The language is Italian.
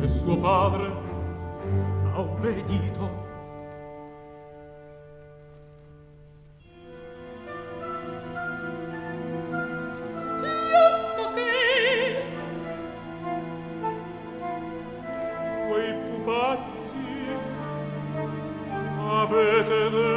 e suo padre ha obbedito. Quei pupazzi avete